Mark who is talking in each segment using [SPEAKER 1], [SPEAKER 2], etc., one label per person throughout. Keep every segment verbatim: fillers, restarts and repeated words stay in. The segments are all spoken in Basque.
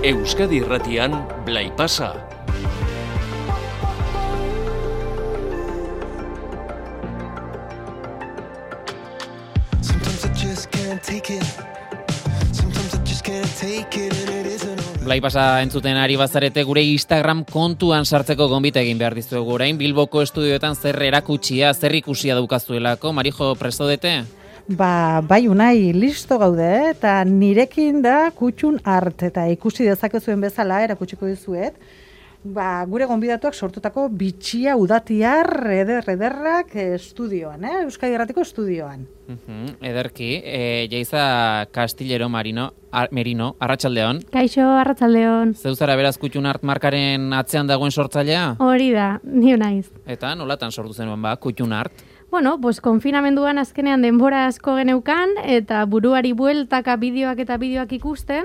[SPEAKER 1] Euskadi Irratian Blai Pasa.
[SPEAKER 2] Blai Pasa entzuten ari bazarete gure Instagram kontuan sartzeko gonbita egin behar dizuegu orain. Bilboko estudioetan zer erakutsia, zer ikusia daukazuelako. Marijo, prestodete?
[SPEAKER 3] Ba, bai unai, listo gaude, eh? Eta nirekin da kutxun art, eta ikusi dezakezuen bezala erakutsiko dizuet. Ba, gure gonbidatuak sortutako bitxia udatiar eder, ederrak estudioan, eh? Euskadi Irratiko estudioan.
[SPEAKER 2] Uh-huh, ederki, e, Jaiza Castillero Marino, ar, Merino, arratsaldeon.
[SPEAKER 4] Kaixo, arratsaldeon.
[SPEAKER 2] Zeu zara beraz kutxun art markaren atzean dagoen sortzailea?
[SPEAKER 4] Hori da, ni naiz.
[SPEAKER 2] Eta nolatan sortu zenuen ba, kutxun art?
[SPEAKER 4] Bueno, pues konfinamenduan azkenean denbora asko geneukan, eta buruari bueltaka bideoak eta bideoak ikusten,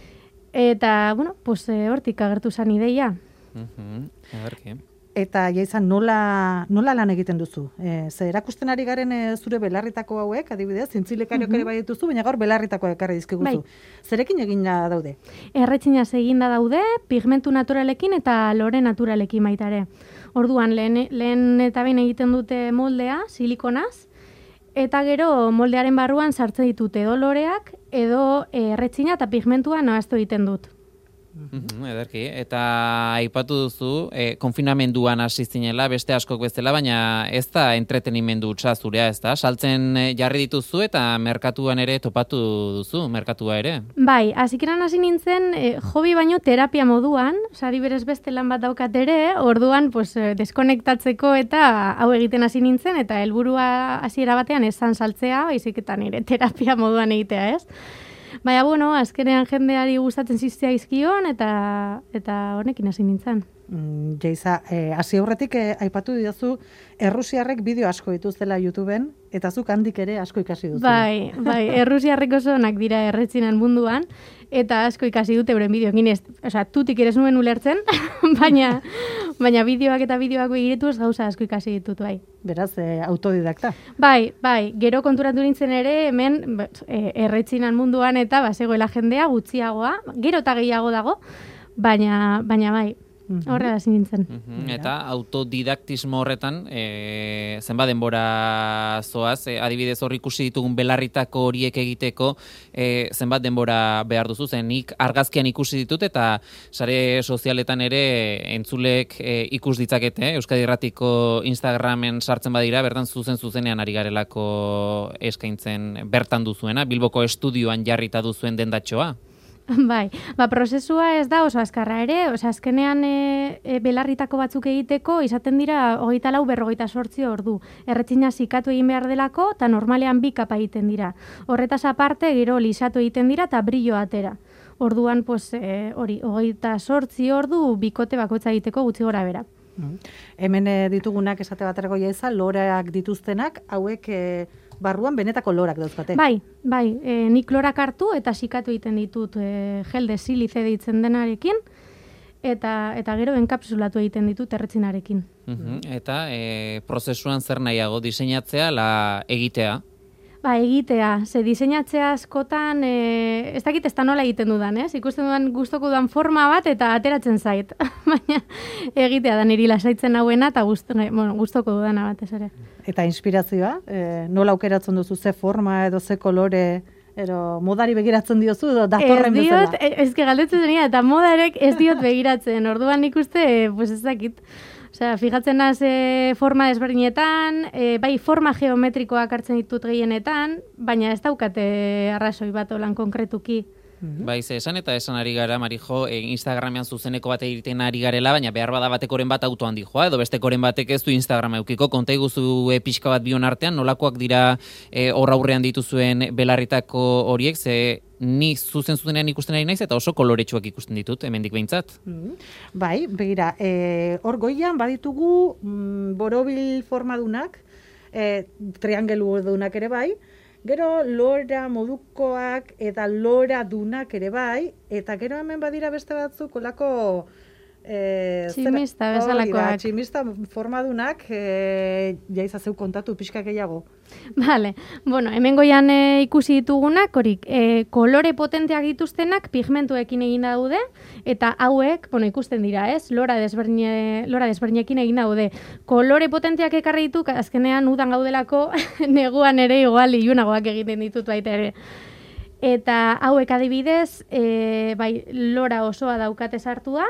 [SPEAKER 4] eta, bueno, pues hortik agertu zan ideia.
[SPEAKER 2] Uh-huh, ederki.
[SPEAKER 3] Eta Jaiza, nola, nola lan egiten duzu? E, ze erakusten ari garen e, zure belarritako hauek, adibidez, zintzilekariok ere bai dituzu, baina gaur belarritako ekarri dizkiguzu.
[SPEAKER 4] Bai.
[SPEAKER 3] Zerekin egina daude?
[SPEAKER 4] Erretxinaz eginda daude, pigmentu naturalekin eta lore naturalekin baita ere. Orduan, lehen, lehen eta behin egiten dute moldea, silikonaz, eta gero moldearen barruan sartzen ditute edo loreak, edo erretxina eta pigmentua nahaztu egiten dut.
[SPEAKER 2] Uh-huh, ederki, eta aipatu duzu, e, konfinamenduan hasi zinela, beste askok bezala, baina ez da entretenimendu hutsa zurea, ez da? Saltzen jarri dituzu eta merkatuan ere topatu duzu, merkatua ere?
[SPEAKER 4] Bai, hasikeran hasi nintzen, e, hobi baino terapia moduan, sari berez beste lan bat daukat ere, orduan pues, deskonektatzeko eta hau egiten hasi nintzen, eta helburua hasiera batean esan saltzea, baizik eta nire terapia moduan egitea, ez? Baina, bueno, azkenean jendeari gustatzen zizkion eta eta honekin hasi nintzen.
[SPEAKER 3] Mm, Jaiza, eh, hasi aurretik eh, aipatu didazu errusiarrek bideo asko dituztela YouTubeen, eta zuk handik ere asko ikasi duzu.
[SPEAKER 4] Bai, bai, errusiarrek oso onak dira erretxinan munduan, eta asko ikasi dute euren bideoekin ez, osea, tutik ere ez nuen ulertzen, baina, baina bideoak eta bideoak begiretuz gauza asko ikasi ditut, bai.
[SPEAKER 3] Beraz, eh, autodidakta.
[SPEAKER 4] Bai, bai, gero konturatu nintzen ere, hemen e, erretxinan munduan eta bazegoela jendea gutxiagoa, gero eta gehiago dago, baina, baina bai. Horrela hasi nintzen.
[SPEAKER 2] Uh-huh. Eta autodidaktismo horretan, e, zenba denbora zoaz, e, adibidez hor ikusi ditugun belarritako horiek egiteko, e, zenbat denbora behar duzu, zen nik argazkian ikusi ditut eta sare sozialetan ere entzulek e, ikus ditzakete, Euskadi Irratiko Instagramen sartzen badira, bertan zuzen zuzenean ari garelako eskaintzen bertan duzuena, Bilboko estudioan jarrita duzuen dendatxoa.
[SPEAKER 4] Bai, ba, prozesua ez da oso azkarra ere, oso azkenean e, e, belarritako batzuk egiteko izaten dira hogeita lau berrogeita sortzi ordu. Erretxina zikatu egin behar delako eta normalean bi kapa egiten dira. Horretaz aparte gero lisatu egiten dira eta brillo atera. Orduan, pues, e, hori, hogeita sortzi ordu bikote bakoitza egiteko gutxi gora bera.
[SPEAKER 3] Mm. Hemen e, ditugunak esate baterako Jaiza, loreak dituztenak, hauek e, barruan benetako lorak dauzkate.
[SPEAKER 4] Bai, bai, e, nik lorak hartu eta sikatu egiten ditut e, gelde silize deitzen denarekin, eta eta gero enkapsulatu egiten ditut erretzinarekin.
[SPEAKER 2] Uh-huh. Eta e, prozesuan zer nahiago, diseinatzea, la egitea?
[SPEAKER 4] Ba, egitea, ze diseinatzea askotan, e, ez dakit ez da nola egiten dudan, ez? Ikusten dudan gustoko dudan forma bat eta ateratzen zait. Baina egitea da niri lasaitzen hauena eta gust, bueno, gustoko dudana batez ere.
[SPEAKER 3] Eta inspirazioa, e, nola aukeratzen duzu, ze forma edo ze kolore, edo modari begiratzen diozu edo datorren bezala?
[SPEAKER 4] Ez diot, ez que galdetzen denia, eta modarek ez diot begiratzen, orduan ikuste, pues ez dakit. Osea, fijatzen naz e, forma desberdinetan, e, bai forma geometrikoak hartzen ditut gehienetan, baina ez daukate arrazoi bat olan konkretuki.
[SPEAKER 2] Mm-hmm. Bai, ze esan eta esan ari gara, Marijo, e, Instagramean zuzeneko bate egiten ari garela, baina behar bada batekoren bat autoan dijoa, edo bestekoren batek ez du Instagrama eukiko, konta iguzu e, pixka bat bion artean, nolakoak dira e, hor aurrean dituzuen belarritako horiek, ze ni zuzen zuzenean ikusten ari naiz eta oso koloretsuak ikusten ditut, hemendik behintzat.
[SPEAKER 3] Mm. Bai, begira, e, hor goian baditugu mm, borobil formadunak, e, triangelu dunak ere bai, gero lora modukoak eta lora dunak ere bai, eta gero hemen badira beste batzuk olako E,
[SPEAKER 4] tximista
[SPEAKER 3] zera- hori da,
[SPEAKER 4] bezalakoak.
[SPEAKER 3] Tximista formadunak, e, jaiza zeu kontatu pixka gehiago.
[SPEAKER 4] Vale, bueno, hemen goian e, ikusi ditugunak, horik, e, kolore potenteak dituztenak pigmentuekin egin daude, eta hauek, bueno, ikusten dira, ez? Lora desberdine, lora desberdinekin egin daude. Kolore potenteak ekarri ditu, azkenean udan gaudelako, neguan ere igual ilunagoak egiten ditut baita ere. Eta hauek adibidez, e, bai, lora osoa daukate sartua,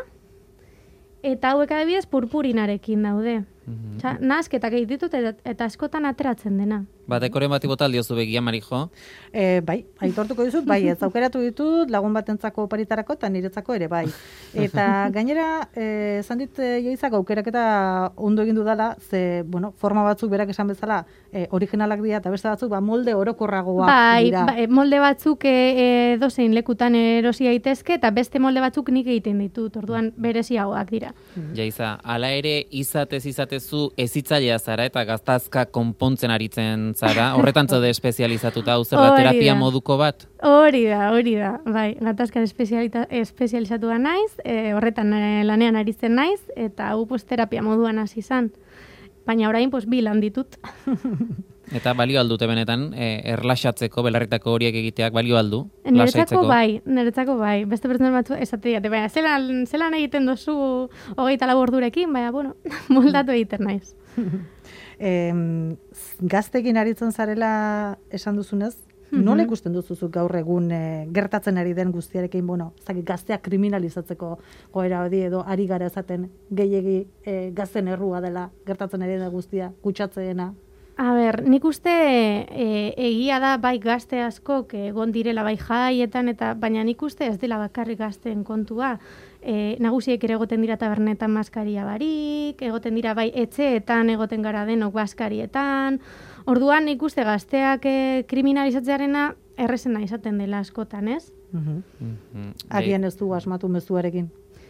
[SPEAKER 4] eta hauek adibidez purpurinarekin daude. Osea, nahasketak egiten ditut eta, eta askotan ateratzen dena.
[SPEAKER 2] Batekoren bati bota aldiozu begia, Marijo.
[SPEAKER 3] E, bai, aitortuko dizut, bai, ez aukeratu ditut lagun batentzako oparitarako eta niretzako ere, bai. Eta gainera, eh, esan dit e, joizak aukeraketa ondo egin dudala, ze, bueno, forma batzuk berak esan bezala, e, originalak dira, eta beste batzuk, ba, molde orokorragoak
[SPEAKER 4] Bai,
[SPEAKER 3] dira.
[SPEAKER 4] ba, molde batzuk e, e, dozein lekutan erosi daitezke, eta beste molde batzuk nik egiten ditut, orduan bereziagoak dira.
[SPEAKER 2] Jaiza, hala ere izatez izatezu ezitzailea zara eta gaztazka konpontzen aritzen zara, horretan zaude espezializatuta, hau zer da,
[SPEAKER 4] Hori
[SPEAKER 2] terapia
[SPEAKER 4] da.
[SPEAKER 2] moduko bat?
[SPEAKER 4] Hori da, hori da, bai, gatazkan espezializatua naiz, e, horretan e, lanean aritzen naiz, eta hau pues, terapia moduan hasi izan. Baina orain pues, bi lan ditut.
[SPEAKER 2] Eta balio aldute benetan, e, erlaxatzeko, belarritako horiek egiteak balio aldu,
[SPEAKER 4] Niretzako
[SPEAKER 2] lasaitzeko.
[SPEAKER 4] bai, niretzako bai. Beste pertsona batzu esate diate, baina zelan, zelan egiten duzu hogeita lau ordurekin, baina, bueno, moldatu egiten naiz.
[SPEAKER 3] E, gaztekin aritzen zarela esan duzunez, nola ikusten duzuzuk gaur egun e, gertatzen ari den guztiarekin, bueno, zaki, gazteak kriminalizatzeko goera hori edo ari gara esaten gehiegi e, gazten errua dela gertatzen ari den guztia, kutxatzeena.
[SPEAKER 4] A ber, nik uste e, egia da bai gazte askok egon direla bai jaietan, eta baina nik uste ez dela bakarrik gazteen kontua. E, nagusiek ere egoten dira tabernetan maskaria barik, egoten dira bai etxeetan egoten gara denok baskarietan. Orduan nik uste gazteak e, kriminalizatzearena errezena izaten dela askotan, ez?
[SPEAKER 3] Mhm.
[SPEAKER 2] Mhm.
[SPEAKER 3] Agian ez du asmatu mezuarekin.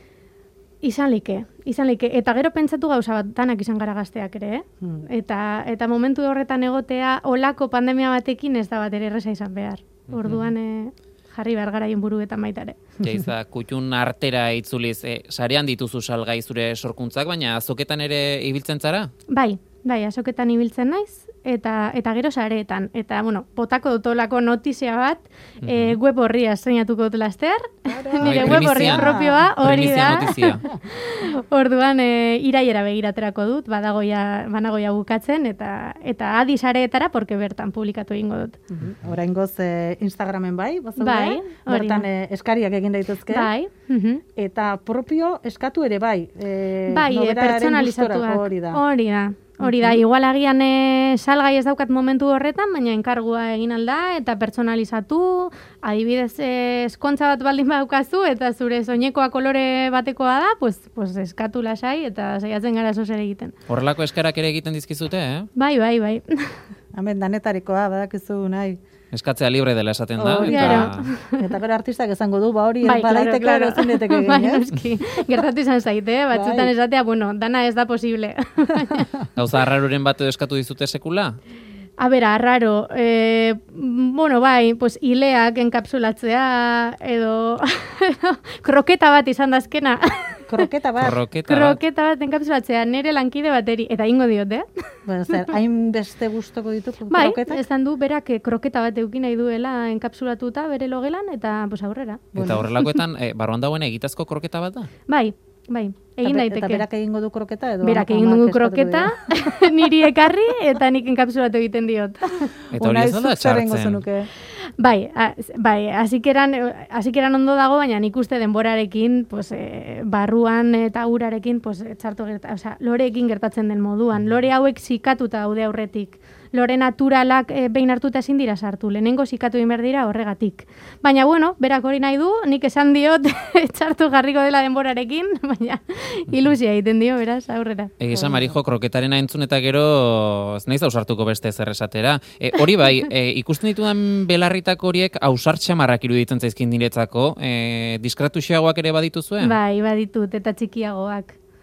[SPEAKER 4] Izan like, izan like. Eta gero pentsatu gauza bat, danak izan gara gazteak ere, eh?
[SPEAKER 3] Hmm.
[SPEAKER 4] Eta, eta momentu horretan egotea, olako pandemia batekin ez da bat ere erresa izan behar. Orduan e, jarri behar garaien buruetan baita ere.
[SPEAKER 2] Jaiza, kutxun artera itzuliz, e, sarean dituzu salgai zure sorkuntzak, baina azoketan ere ibiltzen zara?
[SPEAKER 4] Bai, bai, azoketan ibiltzen naiz, eta eta gero sareetan. Eta, bueno, botako dutolako notizia bat, e, web horria zeinatuko dut laster, nire
[SPEAKER 2] Bai,
[SPEAKER 4] web horria
[SPEAKER 2] primizian.
[SPEAKER 4] propioa, hori
[SPEAKER 2] Primizia
[SPEAKER 4] da.
[SPEAKER 2] notizia.
[SPEAKER 4] Orduan e, iraiera begiraterako dut, badagoia, banagoia bukatzen, eta eta adi sareetara, porque bertan publikatu egingo dut.
[SPEAKER 3] Oraingoz e, Instagramen bai, bazaude?
[SPEAKER 4] Bai, hori
[SPEAKER 3] Bertan
[SPEAKER 4] da.
[SPEAKER 3] e, eskariak egin daitezke.
[SPEAKER 4] Bai, mhm.
[SPEAKER 3] Eta propio eskatu ere bai. E,
[SPEAKER 4] Bai, e,
[SPEAKER 3] noberaren
[SPEAKER 4] pertsonalizatuak.
[SPEAKER 3] gustorako hori da.
[SPEAKER 4] Hori da. Hori da, igual agian e, salgai ez daukat momentu horretan, baina enkargua egin alda eta pertsonalizatu, adibidez e, eskontza bat baldin badaukazu eta zure soinekoa kolore batekoa da, pues, pues eskatu lasai eta saiatzen gara zozer egiten.
[SPEAKER 2] Horrelako eskarak ere egiten dizkizute, eh?
[SPEAKER 4] Bai, bai, bai.
[SPEAKER 3] Hemen danetarikoa, badakizu nahi.
[SPEAKER 2] Eskatzea libre dela esaten da.
[SPEAKER 3] Hori
[SPEAKER 2] eta...
[SPEAKER 4] Claro.
[SPEAKER 3] Eta gero artistak esango du, ba hori
[SPEAKER 4] Bai,
[SPEAKER 3] badaiteke
[SPEAKER 4] claro,
[SPEAKER 3] edo zineteke egin,
[SPEAKER 4] Bai,
[SPEAKER 3] ez?
[SPEAKER 4] noski. Gertatu izan zaite, eh? Batzutan
[SPEAKER 3] Bai.
[SPEAKER 4] esatea, bueno, dana ez da posible.
[SPEAKER 2] Gauza arraruren bat edo eskatu dizute sekula?
[SPEAKER 4] A ber, arraro, eh, bueno, bai, pues ileak enkapsulatzea, edo kroketa bat izan dazkena.
[SPEAKER 3] Kroketa bat.
[SPEAKER 2] Kroketa bat.
[SPEAKER 4] Kroketa bat enkapsulatzea, nire lankide bateri, eta ingo diot, eh?
[SPEAKER 3] Bueno, zer, hainbeste gustoko ditu
[SPEAKER 4] Bai,
[SPEAKER 3] kroketak?
[SPEAKER 4] esan du berak eh, kroketa bat eukin nahi duela enkapsulatuta bere logelan, eta pues aurrera.
[SPEAKER 2] Eta horrelakoetan, e, barruan dagoen egitazko kroketa bat da?
[SPEAKER 4] Bai, bai, egin
[SPEAKER 3] Eta be-
[SPEAKER 4] daiteke.
[SPEAKER 3] Eta berak egingo du kroketa edo?
[SPEAKER 4] Berak
[SPEAKER 3] amak
[SPEAKER 4] egin dugu
[SPEAKER 3] eskatuko
[SPEAKER 4] kroketa,
[SPEAKER 3] dio?
[SPEAKER 4] niri ekarri, eta nik enkapsulatu egiten diot.
[SPEAKER 2] Eta hori
[SPEAKER 3] Unai,
[SPEAKER 2] ez da
[SPEAKER 3] zuk zer egingo
[SPEAKER 2] txartzen.
[SPEAKER 3] zenuke?
[SPEAKER 4] Bai, a, bai, hasikeran hasikeran ondo dago, baina nik uste denborarekin, pues, e, barruan eta urarekin, pues, txarto gerta, osea, loreekin gertatzen den moduan. Lore hauek sikatuta daude aurretik. Lore naturalak e, behin hartuta ezin dira sartu. Lehenengo sikatu egin behar dira horregatik. Baina, bueno, berak hori nahi du, nik esan diot txartu jarriko dela denborarekin, baina ilusia egiten dio, beraz, aurrera.
[SPEAKER 2] Egizan, Marijo, kroketaren entzun eta gero ez naiz ausartuko beste zer esatera. E, hori bai, e, ikusten ditudan belarritako horiek ausartxamarrak iruditzen zaizkin niretzako, e, diskratuxeagoak ere badituzue?
[SPEAKER 4] Bai, baditut, eta txikiagoak.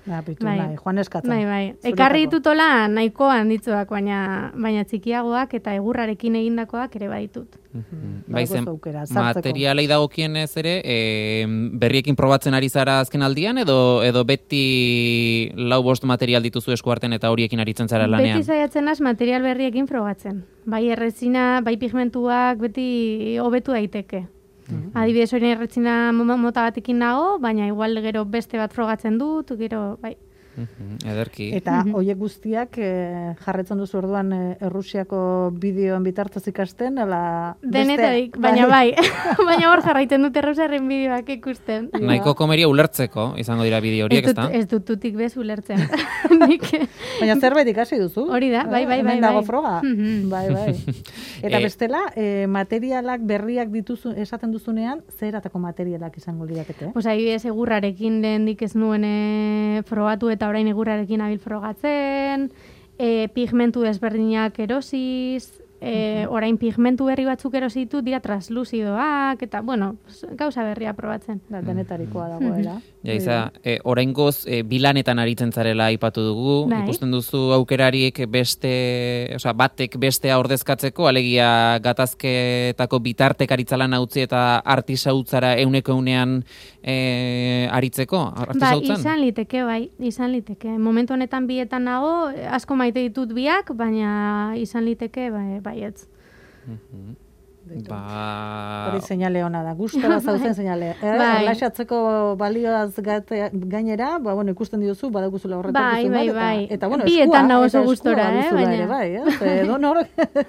[SPEAKER 3] Ja, pitu
[SPEAKER 4] Bai.
[SPEAKER 3] nahi, Juan eskatzen.
[SPEAKER 4] Bai, bai. Ekarri ditutola nahiko handitzuak, baina baina txikiagoak eta egurrarekin egindakoak ere baditut.
[SPEAKER 2] Bai, zen, materialei dagokienez ere, e, berriekin probatzen ari zara azken aldian, edo, edo beti lau bost material dituzu eskuarten eta horiekin aritzen zara lanean?
[SPEAKER 4] Beti saiatzen az material berriekin probatzen. Bai erretzina, bai pigmentuak, beti hobetu daiteke. Mm-hmm. Adibidez, hori erretzina mota batekin nago, baina igual gero beste bat frogatzen dut, gero, bai.
[SPEAKER 2] Mm-hmm. Ederki.
[SPEAKER 3] Eta horiek guztiak eh, jarretzen duzu orduan eh, Errusiako bideoen bitartez ikasten, ala
[SPEAKER 4] denetarik, baina bai, baina hor jarraiten dut Errusiaren bideoak ikusten.
[SPEAKER 2] Nahiko komeria ulertzeko izango dira bideo horiek, ezta?
[SPEAKER 4] Ez dut tutik bez ulertzen.
[SPEAKER 3] Baina zerbait ikasi duzu?
[SPEAKER 4] Hori da, bai, bai, bai.
[SPEAKER 3] Hemen dago froga. Bai, bai. Eta bestela, eh, materialak berriak dituzu, esaten duzunean, zer atako materialak izango lirakete?
[SPEAKER 4] Pues adibidez, egurrarekin lehendik ez nuen e, frogatu eta orain egurrarekin abil frogatzen, e, pigmentu desberdinak erosiz, e, orain pigmentu berri batzuk erositu dira transluzidoak, eta, bueno, gauza berria probatzen.
[SPEAKER 3] Da, denetarikoa dagoela.
[SPEAKER 2] Ja, iza, e, oraingoz e, bilanetan aritzen zarela aipatu dugu,
[SPEAKER 4] bai.
[SPEAKER 2] Ikusten duzu aukerariek beste, osea, batek bestea ordezkatzeko, alegia gatazketako bitartekaritza lan utzi eta artisautzara euneko eunean e, aritzeko, artisautzan?
[SPEAKER 4] Ba, izan liteke, bai, izan liteke. Momentu honetan bietan nago, asko maite ditut biak, baina izan liteke, bai, baietz.
[SPEAKER 2] Mm-hmm. Ba...
[SPEAKER 3] Hori seinale ona da, gustora zauzen seinale. Er,
[SPEAKER 4] bai.
[SPEAKER 3] Erlaxatzeko balioaz gate, gainera, ba, bueno, ikusten dituzu, badaguzula horretak
[SPEAKER 4] bai,
[SPEAKER 3] duzu
[SPEAKER 4] bai,
[SPEAKER 3] bat,
[SPEAKER 4] bai.
[SPEAKER 3] Eta, eta bueno,
[SPEAKER 4] bietan
[SPEAKER 3] eskua,
[SPEAKER 4] nago oso
[SPEAKER 3] eta
[SPEAKER 4] gustora, eh, baina.
[SPEAKER 3] Ere, bai, eh? Edo nor,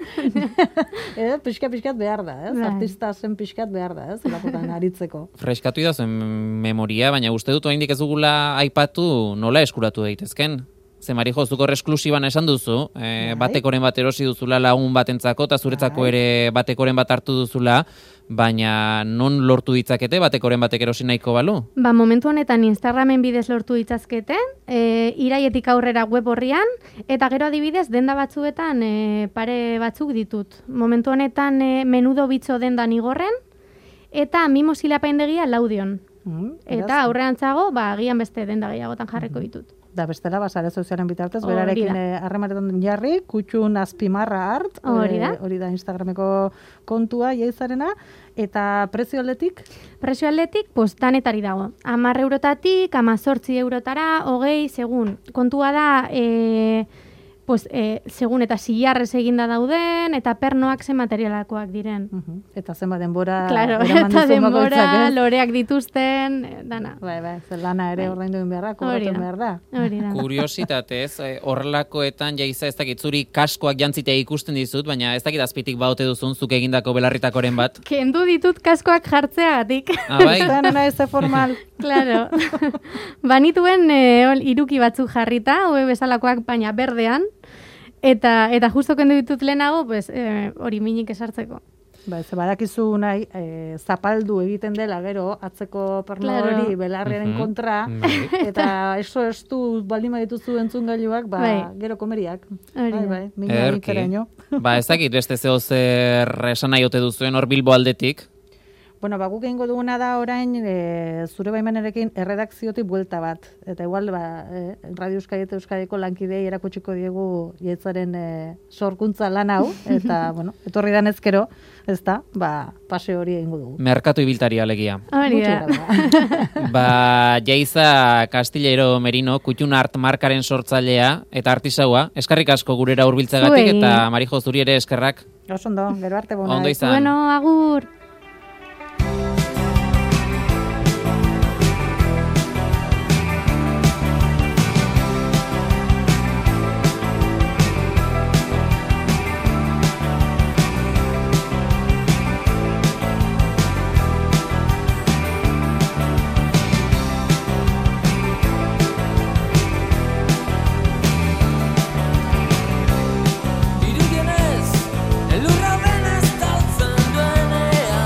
[SPEAKER 3] eh, pixka-pixkat behar da, eh?
[SPEAKER 4] Bai.
[SPEAKER 3] Artista zen pixkat behar da, eh? Zelakotan aritzeko.
[SPEAKER 2] Freskatu idazuen memoria, baina uste dut oraindik ez dugula aipatu nola eskuratu daitezken. Ze Marijo, zuko esklusiban esan duzu, e, batekoren bat erosi duzula lagun batentzako, eta zuretzako ere batekoren bat hartu duzula, baina non lortu ditzakete batekoren batek erosi nahiko balu?
[SPEAKER 4] Ba, momentu honetan Instagramen bidez lortu ditzazkete, e, iraietik aurrera web horrian, eta gero adibidez denda batzuetan e, pare batzuk ditut. Momentu honetan e, menudo bitzo dendan igorren, eta mimo zilapaindegia laudion. Mm, eta aurreantzago, ba, agian beste denda gehiagotan jarriko ditut.
[SPEAKER 3] Da, bestela, basare sozialen bitartez, berarekin harremanetan jarri, kutxun azpimarra hart,
[SPEAKER 4] hori da,
[SPEAKER 3] hori da Instagrameko kontua, jaizarena, eta prezio aldetik?
[SPEAKER 4] Prezio aldetik, pues, danetari dago. Hamar eurotatik, hamazortzi eurotara, hogei, segun. Kontua da, e, pues, e, segun eta zilarrez eginda dauden, eta pernoak ze materialakoak diren.
[SPEAKER 3] Uh-huh. Eta zenba denbora...
[SPEAKER 4] Claro, eta denbora, loreak dituzten, dana.
[SPEAKER 3] Bai, bai, zer lana ere ordaindu egin behar da, kobratu behar da.
[SPEAKER 4] Hori da.
[SPEAKER 2] Kuriositatez, horrelakoetan jaiza ez dakit zuri kaskoak jantzitea ikusten dizut, baina ez dakit azpitik baute duzun zuk egindako belarritakoren bat.
[SPEAKER 4] Kendu ditut kaskoak jartzeagatik.
[SPEAKER 2] Ah, bai?
[SPEAKER 3] Zena ez formal.
[SPEAKER 4] Claro. Banituen e, iruki batzuk jarrita, hobe bezalakoak baina berdean, Eta eta justo kendu ditut lehenago, pues, eh, hori minik esartzeko.
[SPEAKER 3] Ba, ez badakizu nahi, e, zapaldu egiten dela gero, atzeko perno
[SPEAKER 4] claro.
[SPEAKER 3] hori belarriaren
[SPEAKER 2] uh-huh.
[SPEAKER 3] kontra, eta eso estu baldin badituzu entzungailuak, ba,
[SPEAKER 4] bai.
[SPEAKER 3] gero komeriak.
[SPEAKER 4] Bai,
[SPEAKER 3] bai, minak eraino.
[SPEAKER 2] Ba, ez dakit, beste zeo zer esan nahi ote duzuen hor Bilbo aldetik.
[SPEAKER 3] Bueno, ba, guk egingo duguna da orain e, zure baimenarekin erredakziotik buelta bat. Eta igual, ba, e, Radio Euskadi eta Euskadiko lankidei erakutsiko diegu Jaitzaren e, sorkuntza lan hau. Eta, bueno, etorri dan ezkero, ez da, ba, pase hori egingo dugu.
[SPEAKER 2] Merkatu ibiltaria alegia.
[SPEAKER 4] Hori da.
[SPEAKER 2] Ba, Jaiza Castillero Merino, Kutxun Art markaren sortzailea eta artisaua. Eskerrik asko gurera hurbiltzagatik eta Marijo zuri ere eskerrak.
[SPEAKER 3] Osondo, gero arte bona.
[SPEAKER 2] Ondo izan.
[SPEAKER 4] Bueno, agur.
[SPEAKER 5] Elurra denez taltzen duenean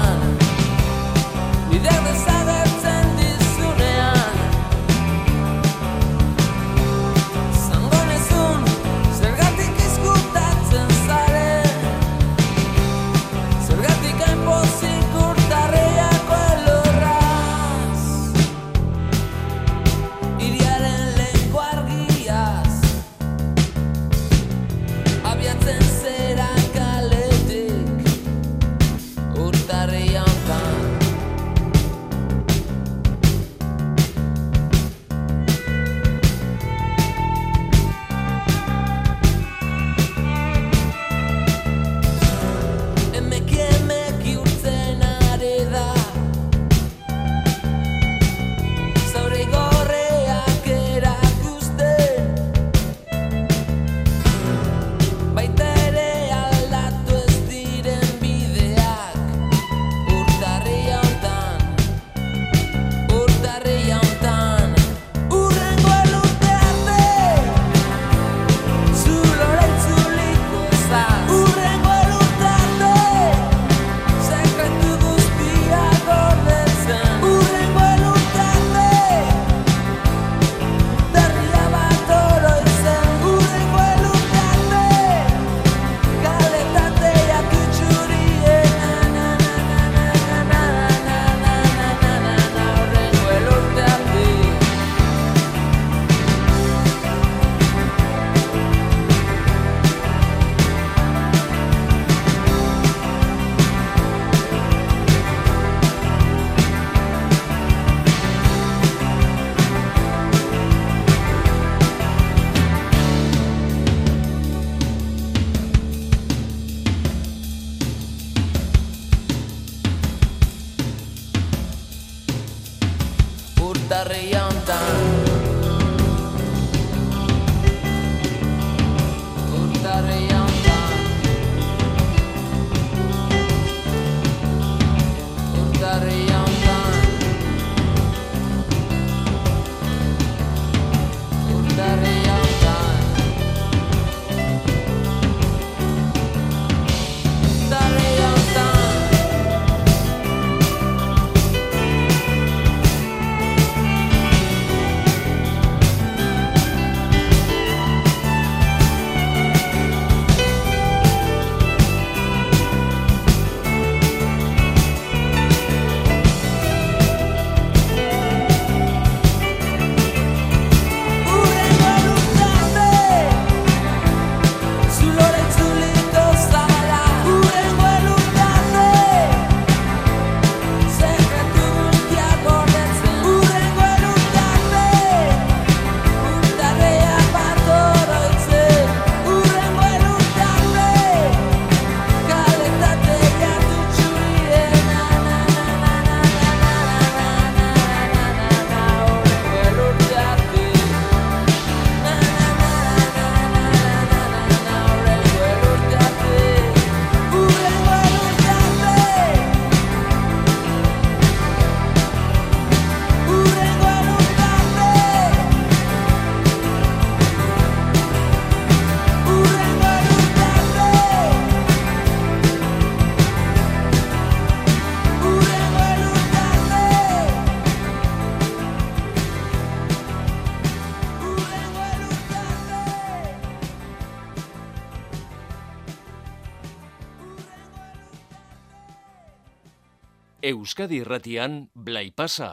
[SPEAKER 1] Euskadi Irratian Blai Pasa.